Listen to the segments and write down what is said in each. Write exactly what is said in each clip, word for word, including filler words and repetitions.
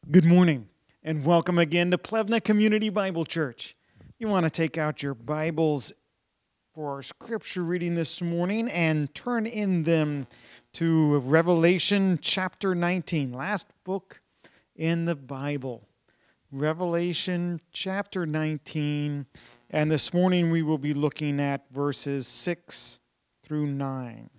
Good morning, and welcome again to Plevna Community Bible Church. You want to take out your Bibles for our scripture reading this morning and turn in them to Revelation chapter nineteen, last book in the Bible. Revelation chapter nineteen, and this morning we will be looking at verses six through nine.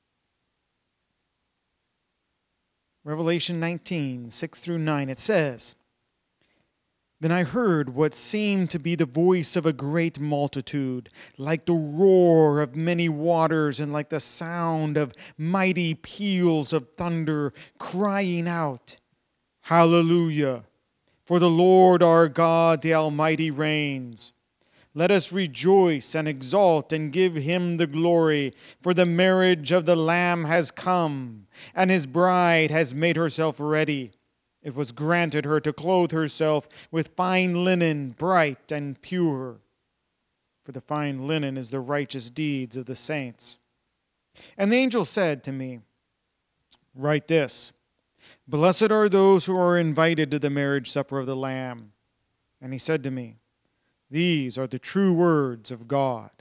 Revelation nineteen, six through nine, it says, "Then I heard what seemed to be the voice of a great multitude, like the roar of many waters and like the sound of mighty peals of thunder, crying out, 'Hallelujah! For the Lord our God, the Almighty, reigns. Let us rejoice and exult and give him the glory, for the marriage of the Lamb has come, and his bride has made herself ready. It was granted her to clothe herself with fine linen, bright and pure, for the fine linen is the righteous deeds of the saints.' And the angel said to me, 'Write this: Blessed are those who are invited to the marriage supper of the Lamb.' And he said to me, 'These are the true words of God.'"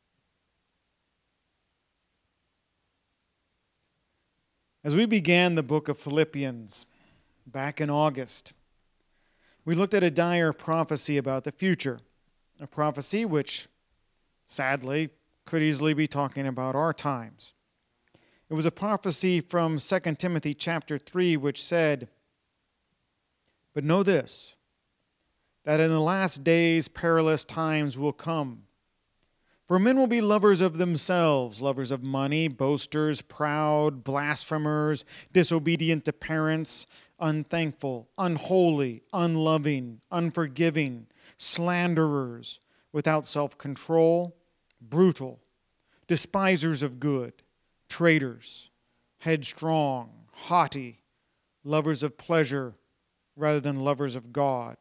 As we began the book of Philippians back in August, we looked at a dire prophecy about the future, a prophecy which, sadly, could easily be talking about our times. It was a prophecy from Second Timothy chapter three, which said, "But know this, that in the last days perilous times will come. For men will be lovers of themselves, lovers of money, boasters, proud, blasphemers, disobedient to parents, unthankful, unholy, unloving, unforgiving, slanderers, without self-control, brutal, despisers of good, traitors, headstrong, haughty, lovers of pleasure rather than lovers of God."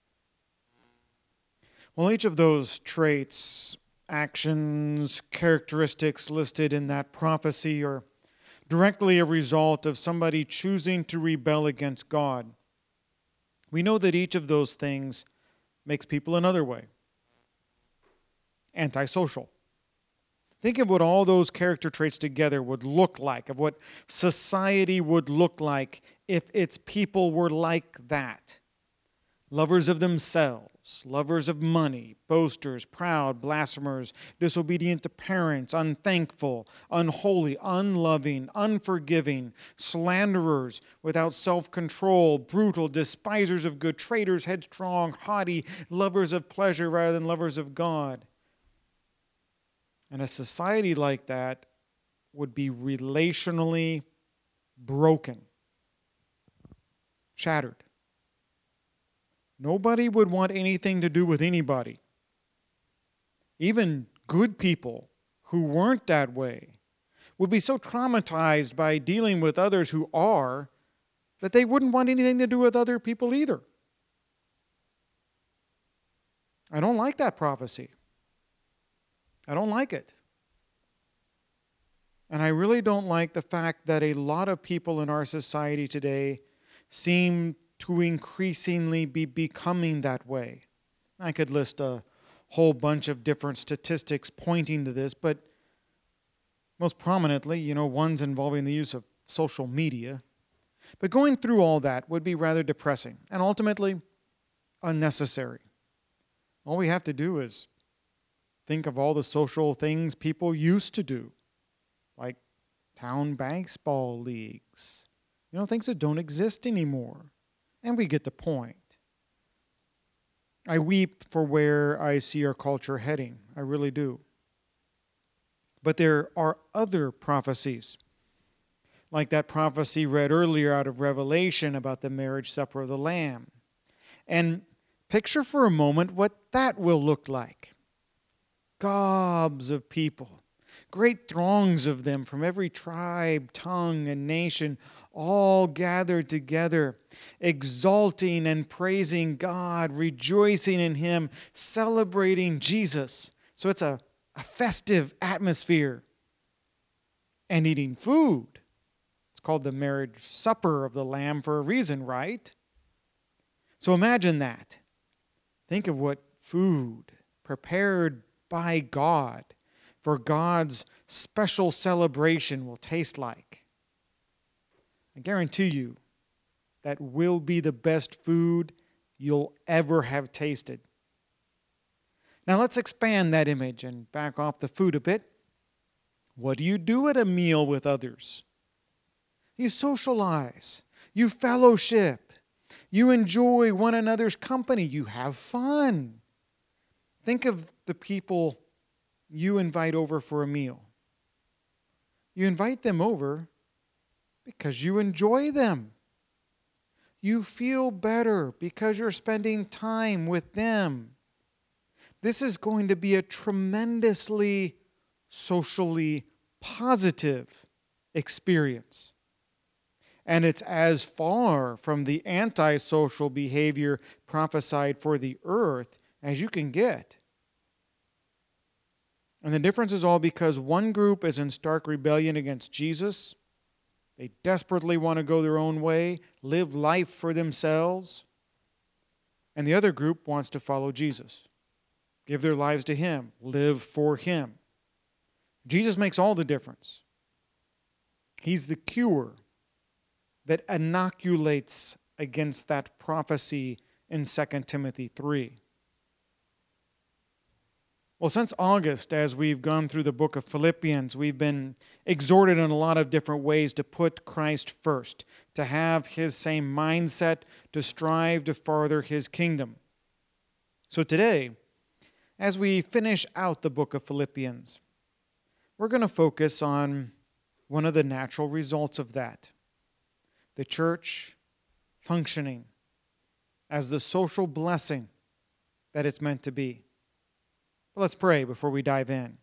Well, each of those traits, actions, characteristics listed in that prophecy are directly a result of somebody choosing to rebel against God. We know that each of those things makes people another way. Antisocial. Think of what all those character traits together would look like, of what society would look like if its people were like that. Lovers of themselves, lovers of money, boasters, proud, blasphemers, disobedient to parents, unthankful, unholy, unloving, unforgiving, slanderers, without self-control, brutal, despisers of good, traitors, headstrong, haughty, lovers of pleasure rather than lovers of God. And a society like that would be relationally broken, shattered. Nobody would want anything to do with anybody. Even good people who weren't that way would be so traumatized by dealing with others who are that they wouldn't want anything to do with other people either. I don't like that prophecy. I don't like it. And I really don't like the fact that a lot of people in our society today seem to increasingly be becoming that way. I could list a whole bunch of different statistics pointing to this, but most prominently, you know, ones involving the use of social media. But going through all that would be rather depressing and ultimately unnecessary. All we have to do is think of all the social things people used to do, like town baseball leagues, you know, things that don't exist anymore. And we get the point. I weep for where I see our culture heading. I really do. But there are other prophecies, like that prophecy read earlier out of Revelation about the marriage supper of the Lamb. And picture for a moment what that will look like. Gobs of people, great throngs of them from every tribe, tongue, and nation, all gathered together, exalting and praising God, rejoicing in Him, celebrating Jesus. So it's a, a festive atmosphere. And eating food. It's called the marriage supper of the Lamb for a reason, right? So imagine that. Think of what food prepared by God for God's special celebration will taste like. I guarantee you that will be the best food you'll ever have tasted. Now let's expand that image and back off the food a bit. What do you do at a meal with others? You socialize. You fellowship. You enjoy one another's company. You have fun. Think of the people you invite over for a meal. You invite them over because you enjoy them. You feel better because you're spending time with them. This is going to be a tremendously socially positive experience. And it's as far from the antisocial behavior prophesied for the earth as you can get. And the difference is all because one group is in stark rebellion against Jesus. They desperately want to go their own way, live life for themselves. And the other group wants to follow Jesus, give their lives to Him, live for Him. Jesus makes all the difference. He's the cure that inoculates against that prophecy in Second Timothy three. Well, since August, as we've gone through the book of Philippians, we've been exhorted in a lot of different ways to put Christ first, to have His same mindset, to strive to further His kingdom. So today, as we finish out the book of Philippians, we're going to focus on one of the natural results of that. The church functioning as the social blessing that it's meant to be. But let's pray before we dive in.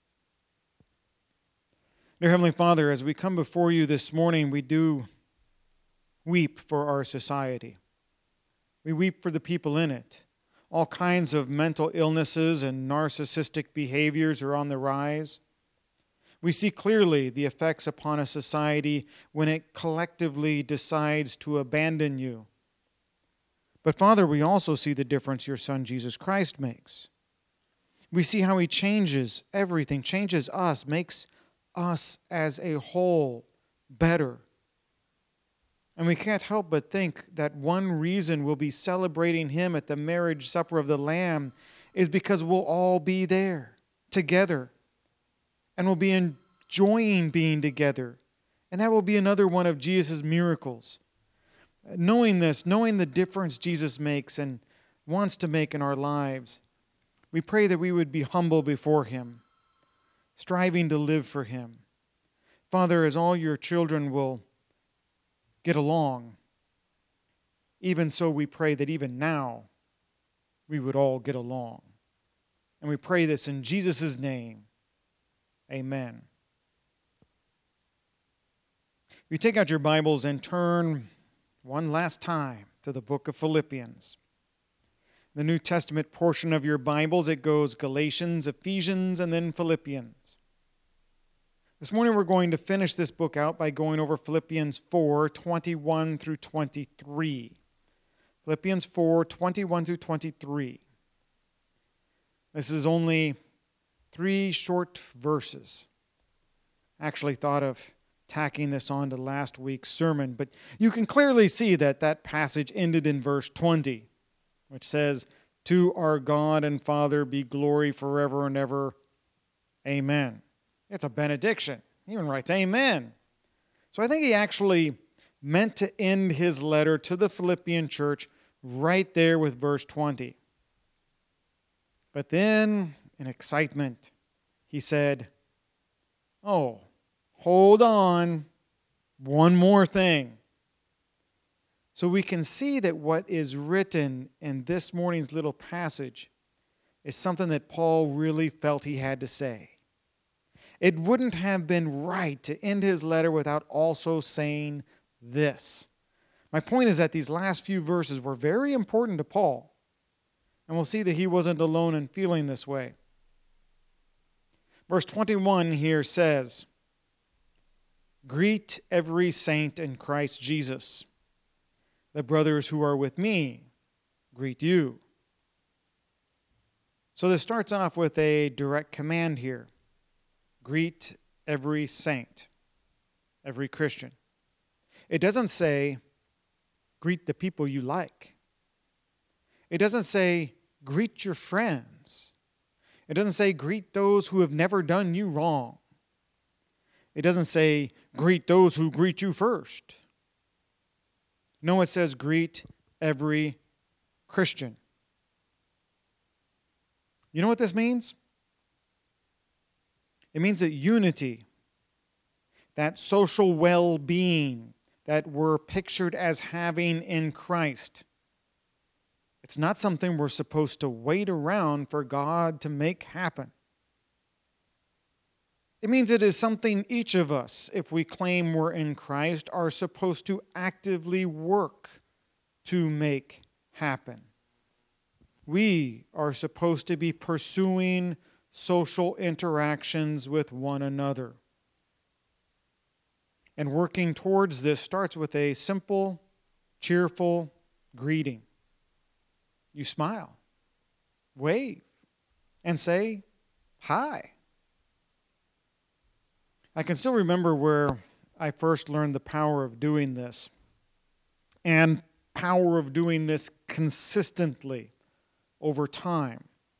Dear Heavenly Father, as we come before you this morning, we do weep for our society. We weep for the people in it. All kinds of mental illnesses and narcissistic behaviors are on the rise. We see clearly the effects upon a society when it collectively decides to abandon you. But Father, we also see the difference your Son Jesus Christ makes. We see how He changes everything, changes us, makes us as a whole better. And we can't help but think that one reason we'll be celebrating Him at the marriage supper of the Lamb is because we'll all be there together. And we'll be enjoying being together. And that will be another one of Jesus' miracles. Knowing this, knowing the difference Jesus makes and wants to make in our lives, we pray that we would be humble before Him, striving to live for Him. Father, as all your children will get along, even so we pray that even now we would all get along. And we pray this in Jesus' name. Amen. You take out your Bibles and turn one last time to the book of Philippians. The New Testament portion of your Bibles, it goes Galatians, Ephesians, and then Philippians. This morning we're going to finish this book out by going over Philippians four, twenty-one through twenty-three. Philippians four, twenty-one through twenty-three. This is only three short verses. I actually thought of tacking this on to last week's sermon, but you can clearly see that that passage ended in verse twenty, which says, "To our God and Father be glory forever and ever. Amen." It's a benediction. He even writes, Amen. So I think he actually meant to end his letter to the Philippian church right there with verse twenty. But then, in excitement, he said, oh, hold on, one more thing. So we can see that what is written in this morning's little passage is something that Paul really felt he had to say. It wouldn't have been right to end his letter without also saying this. My point is that these last few verses were very important to Paul, and we'll see that he wasn't alone in feeling this way. Verse twenty-one here says, "Greet every saint in Christ Jesus. The brothers who are with me greet you. So this starts off with a direct command here. Greet every saint, every Christian. It doesn't say, greet the people you like. It doesn't say, greet your friends. It doesn't say, greet those who have never done you wrong. It doesn't say, greet those who greet you first. No, it says, greet every Christian. You know what this means? It means that unity, that social well-being that we're pictured as having in Christ, it's not something we're supposed to wait around for God to make happen. It means it is something each of us, if we claim we're in Christ, are supposed to actively work to make happen. We are supposed to be pursuing social interactions with one another. And working towards this starts with a simple, cheerful greeting. You smile, wave, and say, hi. I can still remember where I first learned the power of doing this, and power of doing this consistently over time.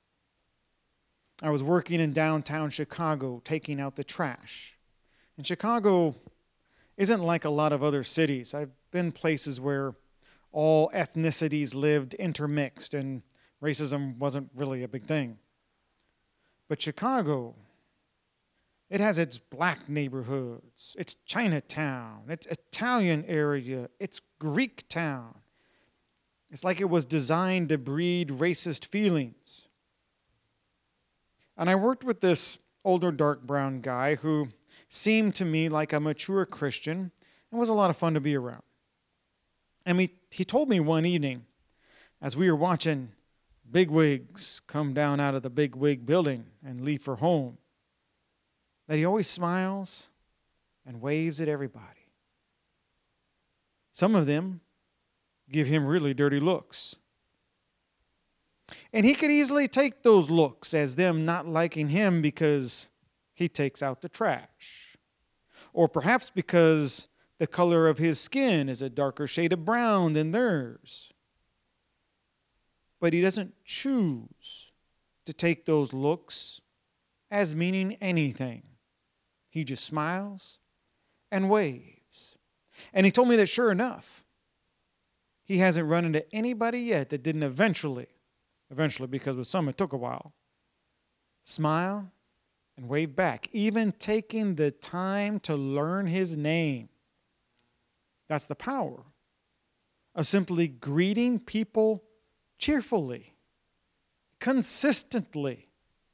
I was working in downtown Chicago, taking out the trash. And Chicago isn't like a lot of other cities. I've been places where all ethnicities lived intermixed and racism wasn't really a big thing. But Chicago, it has its black neighborhoods, its Chinatown, its Italian area, its Greek town. It's like it was designed to breed racist feelings. And I worked with this older dark brown guy who seemed to me like a mature Christian and was a lot of fun to be around. And he, he told me one evening, as we were watching bigwigs come down out of the bigwig building and leave for home, that he always smiles and waves at everybody. Some of them give him really dirty looks. And he could easily take those looks as them not liking him because he takes out the trash. Or perhaps because the color of his skin is a darker shade of brown than theirs. But he doesn't choose to take those looks as meaning anything. He just smiles and waves. And he told me that sure enough, he hasn't run into anybody yet that didn't eventually, eventually because with some it took a while, smile and wave back, even taking the time to learn his name. That's the power of simply greeting people cheerfully, consistently.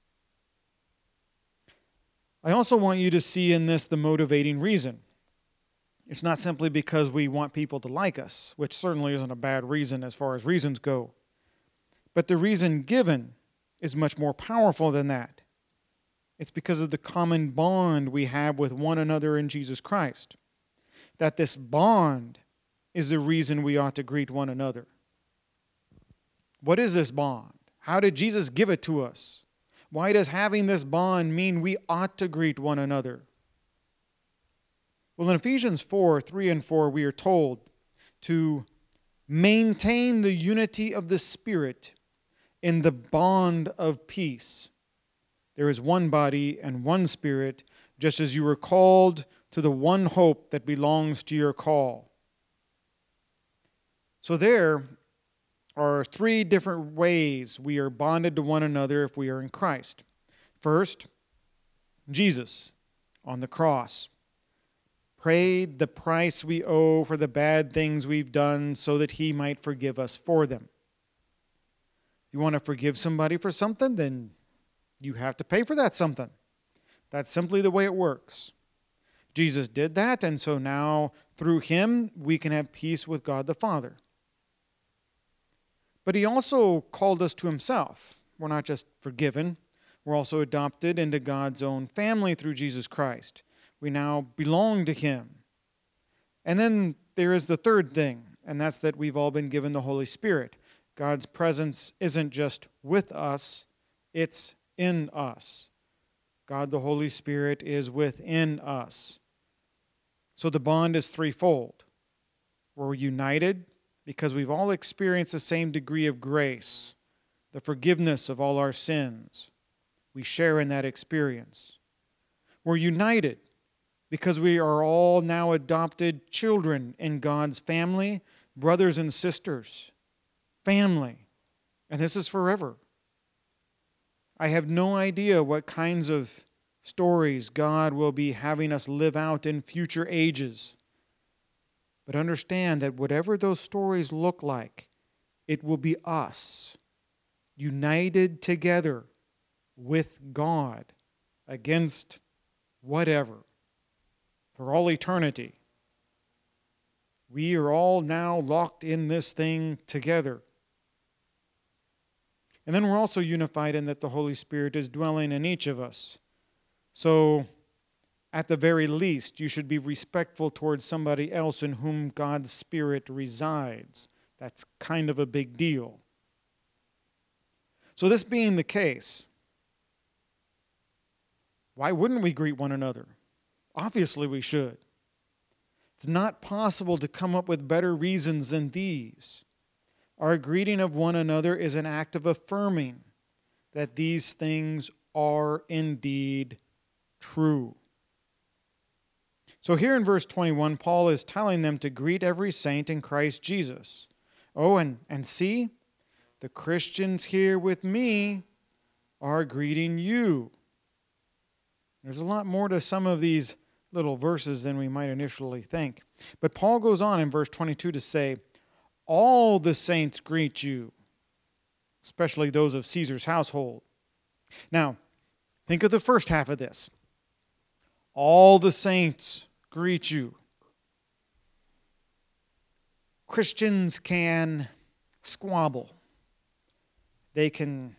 I also want you to see in this the motivating reason. It's not simply because we want people to like us, which certainly isn't a bad reason as far as reasons go. But the reason given is much more powerful than that. It's because of the common bond we have with one another in Jesus Christ. That this bond is the reason we ought to greet one another. What is this bond? How did Jesus give it to us? Why does having this bond mean we ought to greet one another? Well, in Ephesians four, three and four, we are told to maintain the unity of the Spirit in the bond of peace. There is one body and one Spirit, just as you were called to the one hope that belongs to your call. So there are three different ways we are bonded to one another if we are in Christ. First, Jesus on the cross paid the price we owe for the bad things we've done so that he might forgive us for them. You want to forgive somebody for something, then you have to pay for that something. That's simply the way it works. Jesus did that, and so now through him we can have peace with God the Father. But he also called us to himself. We're not just forgiven, we're also adopted into God's own family through Jesus Christ. We now belong to him. And then there is the third thing, and that's that we've all been given the Holy Spirit. God's presence isn't just with us, it's in us. God the Holy Spirit is within us. So the bond is threefold. We're united because we've all experienced the same degree of grace, the forgiveness of all our sins. We share in that experience. We're united because we are all now adopted children in God's family, brothers and sisters, family. And this is forever. I have no idea what kinds of stories God will be having us live out in future ages. But understand that whatever those stories look like, it will be us, united together with God against whatever, for all eternity. We are all now locked in this thing together. And then we're also unified in that the Holy Spirit is dwelling in each of us. So, at the very least, you should be respectful towards somebody else in whom God's Spirit resides. That's kind of a big deal. So this being the case, why wouldn't we greet one another? Obviously we should. It's not possible to come up with better reasons than these. Our greeting of one another is an act of affirming that these things are indeed true. So here in verse twenty-one, Paul is telling them to greet every saint in Christ Jesus. Oh, and, and see, the Christians here with me are greeting you. There's a lot more to some of these little verses than we might initially think. But Paul goes on in verse twenty-two to say, all the saints greet you, especially those of Caesar's household. Now, think of the first half of this. All the saints greet you. Christians can squabble. They can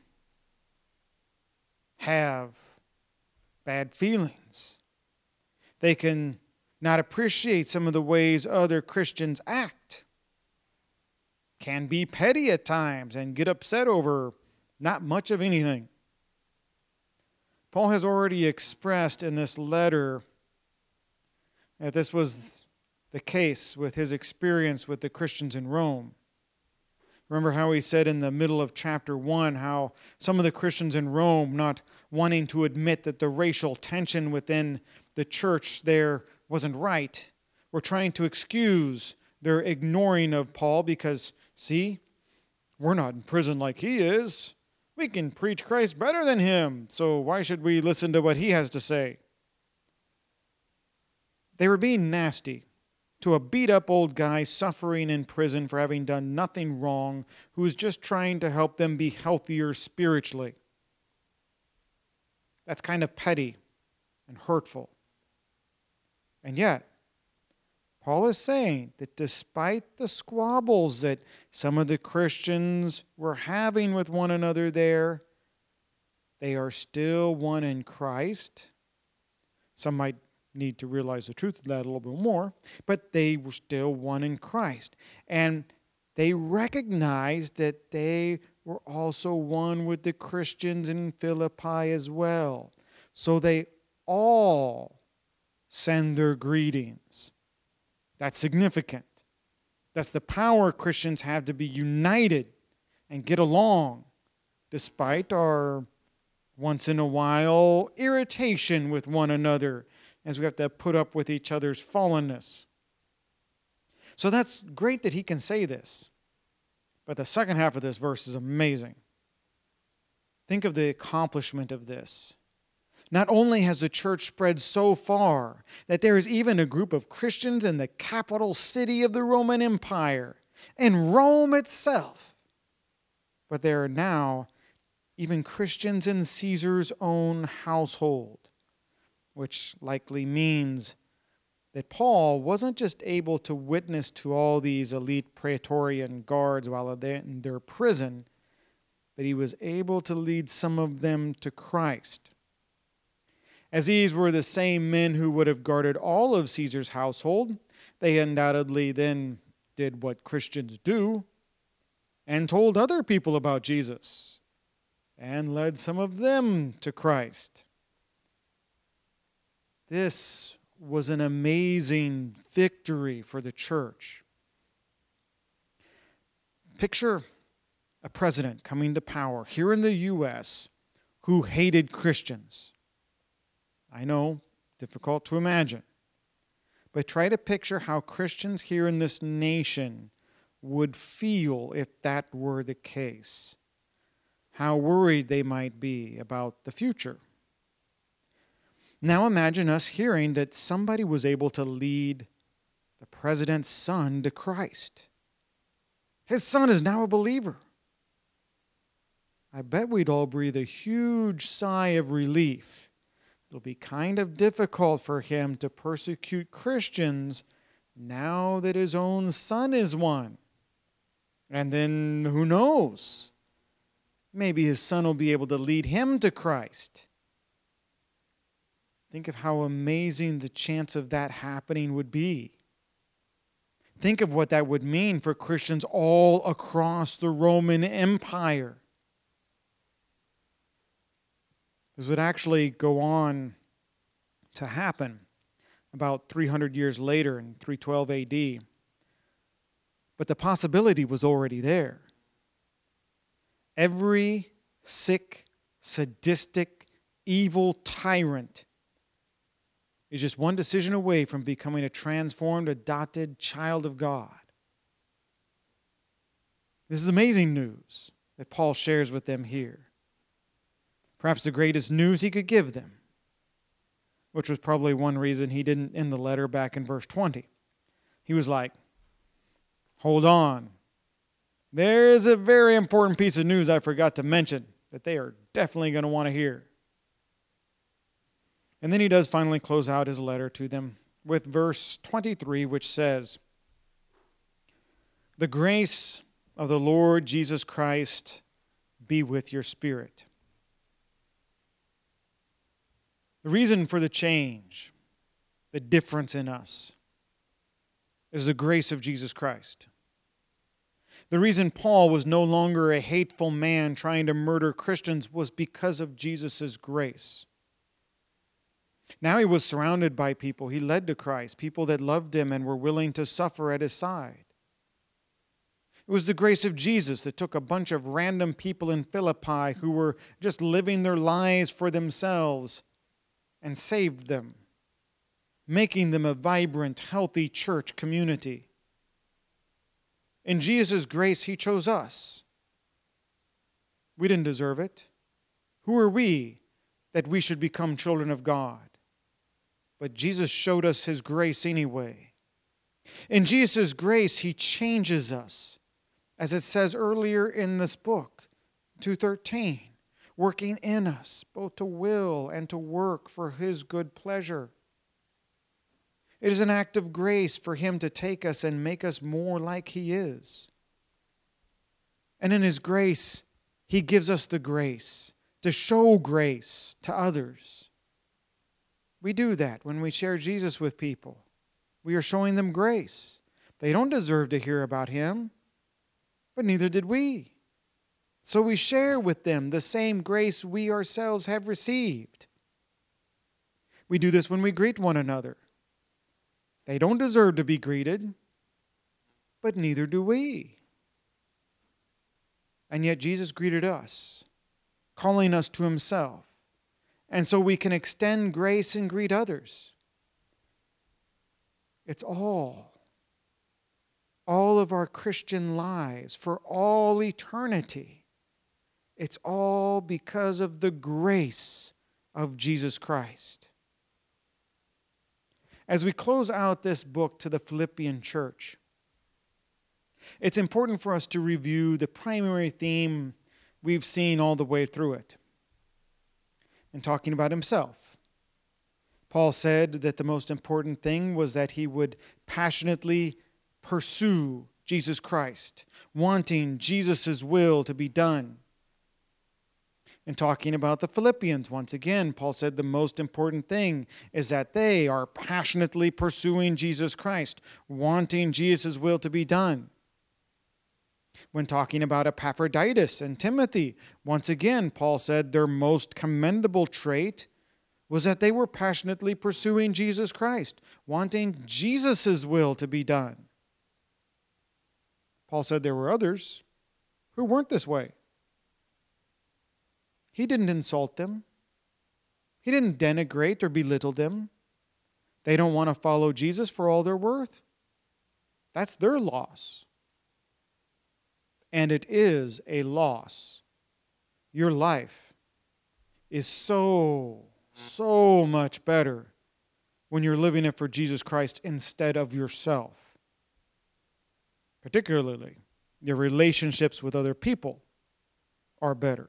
have bad feelings. They can not appreciate some of the ways other Christians act. Can be petty at times and get upset over not much of anything. Paul has already expressed in this letter that this was the case with his experience with the Christians in Rome. Remember how he said in the middle of chapter one how some of the Christians in Rome, not wanting to admit that the racial tension within the church there wasn't right, were trying to excuse their ignoring of Paul because, see, we're not in prison like he is. We can preach Christ better than him, so why should we listen to what he has to say? They were being nasty to a beat-up old guy suffering in prison for having done nothing wrong, who was just trying to help them be healthier spiritually. That's kind of petty and hurtful. And yet, Paul is saying that despite the squabbles that some of the Christians were having with one another there, they are still one in Christ. Some might need to realize the truth of that a little bit more, but they were still one in Christ. And they recognized that they were also one with the Christians in Philippi as well. So they all send their greetings. That's significant. That's the power Christians have to be united and get along, despite our once in a while irritation with one another, as we have to put up with each other's fallenness. So that's great that he can say this. But the second half of this verse is amazing. Think of the accomplishment of this. Not only has the church spread so far that there is even a group of Christians in the capital city of the Roman Empire, in Rome itself, but there are now even Christians in Caesar's own household, which likely means that Paul wasn't just able to witness to all these elite Praetorian guards while they're in their prison, but he was able to lead some of them to Christ. As these were the same men who would have guarded all of Caesar's household, they undoubtedly then did what Christians do. and told other people about Jesus and led some of them to Christ. This was an amazing victory for the church. Picture a president coming to power here in the U S who hated Christians. I know, difficult to imagine. But try to picture how Christians here in this nation would feel if that were the case. How worried they might be about the future. Now imagine us hearing that somebody was able to lead the president's son to Christ. His son is now a believer. I bet we'd all breathe a huge sigh of relief. It'll be kind of difficult for him to persecute Christians now that his own son is one. And then, who knows? Maybe his son will be able to lead him to Christ. Think of how amazing the chance of that happening would be. Think of what that would mean for Christians all across the Roman Empire. This would actually go on to happen about three hundred years later in three twelve A D. But the possibility was already there. Every sick, sadistic, evil tyrant is just one decision away from becoming a transformed, adopted child of God. This is amazing news that Paul shares with them here. Perhaps the greatest news he could give them, which was probably one reason he didn't end the letter back in verse twenty. He was like, hold on. There is a very important piece of news I forgot to mention that they are definitely going to want to hear. And then he does finally close out his letter to them with verse twenty-three, which says, "The grace of the Lord Jesus Christ be with your spirit." The reason for the change, the difference in us, is the grace of Jesus Christ. The reason Paul was no longer a hateful man trying to murder Christians was because of Jesus' grace. Now he was surrounded by people he led to Christ, people that loved him and were willing to suffer at his side. It was the grace of Jesus that took a bunch of random people in Philippi who were just living their lives for themselves and saved them, making them a vibrant, healthy church community. In Jesus' grace, he chose us. We didn't deserve it. Who are we that we should become children of God? But Jesus showed us his grace anyway. In Jesus' grace, he changes us, as it says earlier in this book, two thirteen, working in us both to will and to work for his good pleasure. It is an act of grace for him to take us and make us more like he is. And in his grace, he gives us the grace to show grace to others. We do that when we share Jesus with people. We are showing them grace. They don't deserve to hear about him, but neither did we. So we share with them the same grace we ourselves have received. We do this when we greet one another. They don't deserve to be greeted, but neither do we. And yet Jesus greeted us, calling us to himself. And so we can extend grace and greet others. It's all, all of our Christian lives for all eternity. It's all because of the grace of Jesus Christ. As we close out this book to the Philippian church, it's important for us to review the primary theme we've seen all the way through it. In talking about himself, Paul said that the most important thing was that he would passionately pursue Jesus Christ, wanting Jesus' will to be done. In talking about the Philippians, once again, Paul said the most important thing is that they are passionately pursuing Jesus Christ, wanting Jesus' will to be done. When talking about Epaphroditus and Timothy, once again, Paul said their most commendable trait was that they were passionately pursuing Jesus Christ, wanting Jesus' will to be done. Paul said there were others who weren't this way. He didn't insult them. He didn't denigrate or belittle them. They don't want to follow Jesus for all they're worth. That's their loss. And it is a loss. Your life is so, so much better when you're living it for Jesus Christ instead of yourself. Particularly, your relationships with other people are better.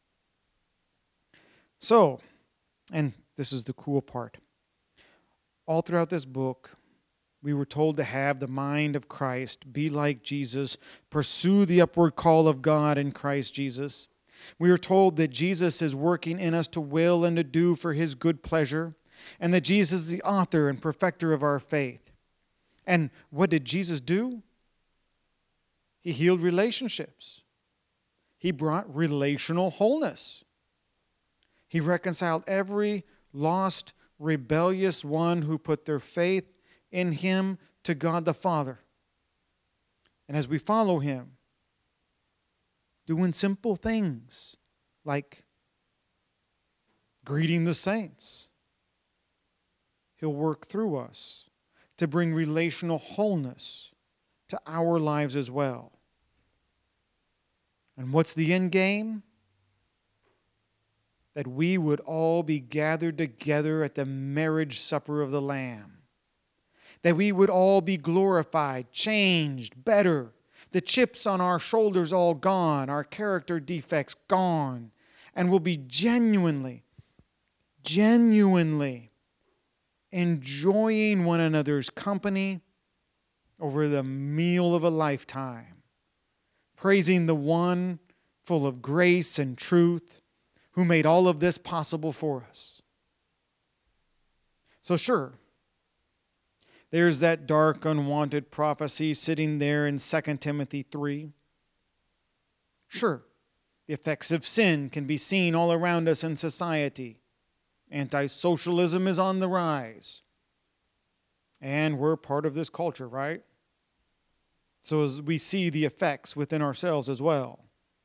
So, and this is the cool part, all throughout this book, we were told to have the mind of Christ, be like Jesus, pursue the upward call of God in Christ Jesus. We are told that Jesus is working in us to will and to do for His good pleasure, and that Jesus is the author and perfecter of our faith. And what did Jesus do? He healed relationships. He brought relational wholeness. He reconciled every lost, rebellious one who put their faith in Him to God the Father. And as we follow Him, doing simple things like greeting the saints, He'll work through us to bring relational wholeness to our lives as well. And what's the end game? That we would all be gathered together at the marriage supper of the Lamb. That we would all be glorified, changed, better. The chips on our shoulders all gone, our character defects gone. And we'll be genuinely, genuinely enjoying one another's company over the meal of a lifetime. Praising the one full of grace and truth, who made all of this possible for us. So sure, there's that dark, unwanted prophecy sitting there in Second Timothy three. Sure, the effects of sin can be seen all around us in society. Anti-socialism is on the rise. And we're part of this culture, right? So as we see the effects within ourselves as well.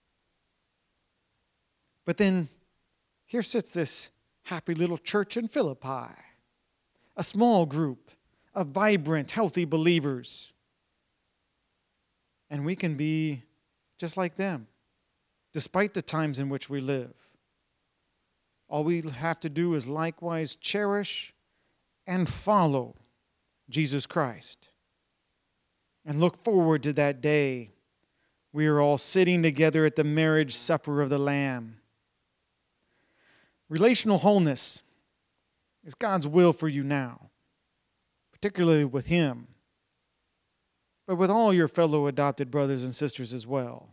But then, here sits this happy little church in Philippi, a small group of vibrant, healthy believers. And we can be just like them, despite the times in which we live. All we have to do is likewise cherish and follow Jesus Christ. And look forward to that day we are all sitting together at the marriage supper of the Lamb. Relational wholeness is God's will for you now, particularly with Him, but with all your fellow adopted brothers and sisters as well.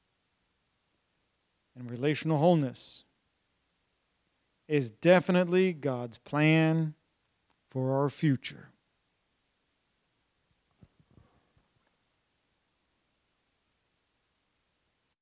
And relational wholeness is definitely God's plan for our future.